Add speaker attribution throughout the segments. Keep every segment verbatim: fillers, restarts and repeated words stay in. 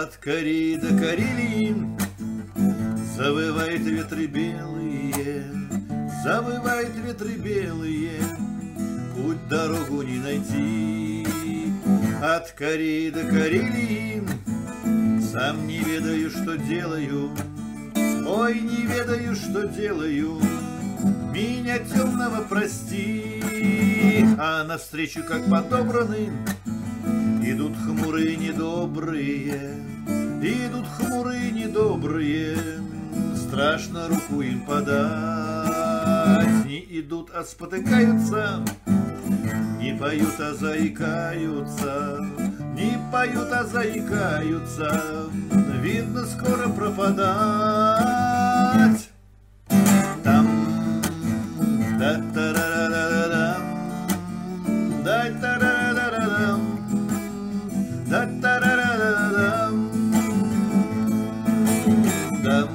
Speaker 1: От Кореи до Карелии завывают ветры белые, завывают ветры белые, путь дорогу не найти. От Кореи до Карелии сам не ведаю, что делаю, ой, не ведаю, что делаю, меня темного прости. А навстречу, как подобраны, идут хмурые недобрые, идут хмурые недобрые, страшно руку им подать. Не идут, а спотыкаются, не поют, а заикаются, не поют, а заикаются, видно, скоро пропадать. Там да-та-ра-ра-ра-ра-дам, да-та-ра-ра-ра-ра-дам, да-та-ра-ра-ра-ра-дам, дам,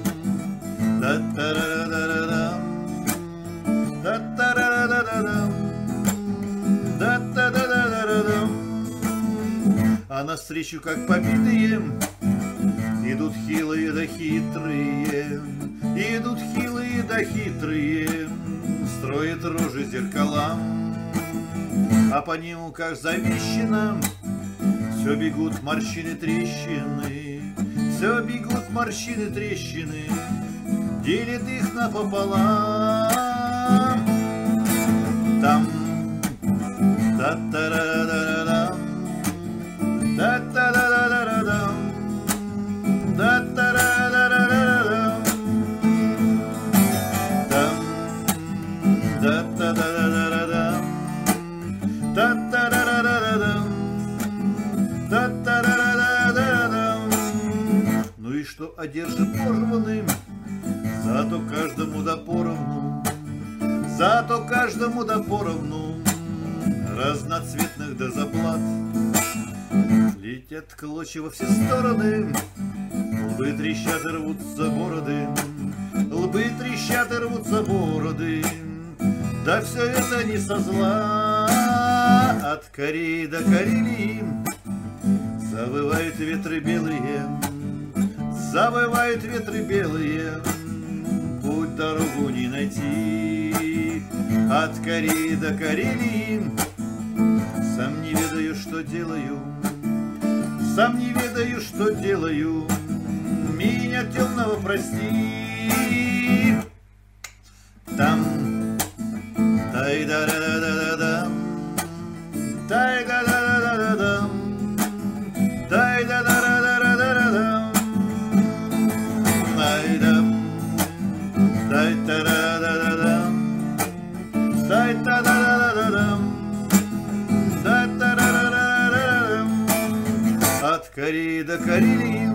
Speaker 1: да-та-ра-ра-ра-ра-дам, да-та-ра-ра-ра-ра-дам, да-та-ра-ра-ра-ра-дам. А навстречу, как побитые, идут хилые да хитрые, идут хилые да хитрые, строят рожи зеркалам, а по нему, как завещено, все бегут морщины трещины, все бегут морщины трещины, делят их напополам. Там та-та-ра-ра-ра-дам, да-та-ра-ра-ра-дам, да-та-ра-ра-ра-ра-дам, там да-та-ра-ра-ра-дам, да-та-ра-ра-ра-дам, да-та-ра-ра-ра-дам. Ну и что одержим порванным, зато каждому да поровну, зато каждому да поровну, разноцветных да заплат. Летят клочья во все стороны, лбы трещат и рвутся бороды, лбы трещат и рвутся бороды, да все это не со зла. От Кореи до Карелии завывают ветры белые, завывают ветры белые, путь дорогу не найти. От Кореи до Карелии сам не ведаю, что делаю, сам не ведаю, что делаю, меня темного прости. Там тай-да-да-да-да-дам, тай-да-да-да-да-дам, тай-да-да-да-да-да-дам, тай-дам, тай-та-да-да-да-дам, тай-та-да-да-да-дам, тай-та-да-да-да-да-дам. От Кореи до Карелии